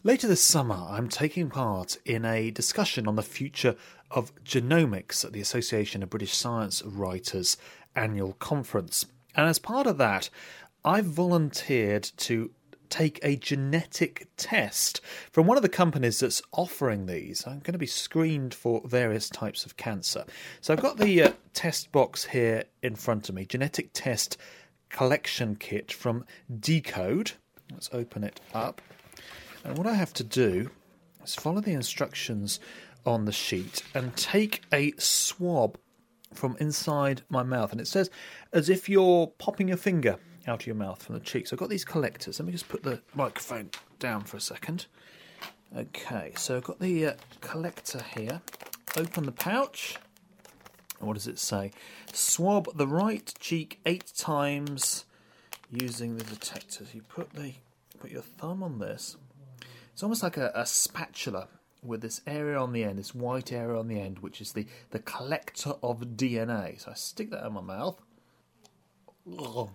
Later this summer, I'm taking part in a discussion on the future of genomics at the Association of British Science Writers annual conference. And as part of that, I've volunteered to take a genetic test from one of the companies that's offering these. I'm going to be screened for various types of cancer. So I've got the test box here in front of me, genetic test collection kit from Decode. Let's open it up. And what I have to do is follow the instructions on the sheet and take a swab from inside my mouth. And it says as if you're popping your finger out of your mouth from the cheek. So I've got these collectors. Let me just put the microphone down for a second. Okay, so I've got the collector here. Open the pouch. And what does it say? Swab the right cheek 8 times using the detector. You put your thumb on this. It's almost like a spatula with this area on the end, this white area on the end, which is the collector of DNA. So I stick that in my mouth. Oh.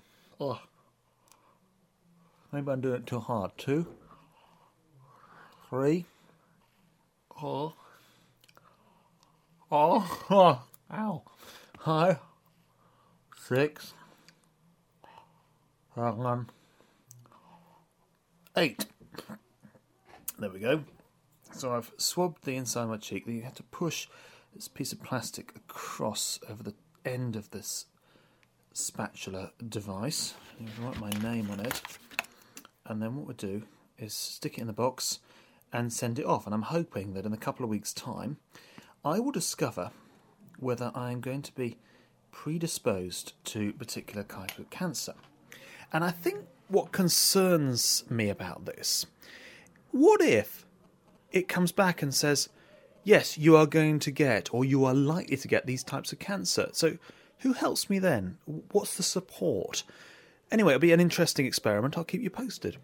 Maybe I'm doing it too hard. 2, 3. Oh. Ow. 5, 6, 7, 8. There we go. So I've swabbed the inside of my cheek. Then you have to push this piece of plastic across over the end of this spatula device. You can write my name on it. And then what we'll do is stick it in the box and send it off. And I'm hoping that in a couple of weeks' time, I will discover whether I'm going to be predisposed to a particular type of cancer. And I think what concerns me about this, what if it comes back and says, yes, you are going to get, or you are likely to get these types of cancer. So who helps me then? What's the support? Anyway, it'll be an interesting experiment. I'll keep you posted.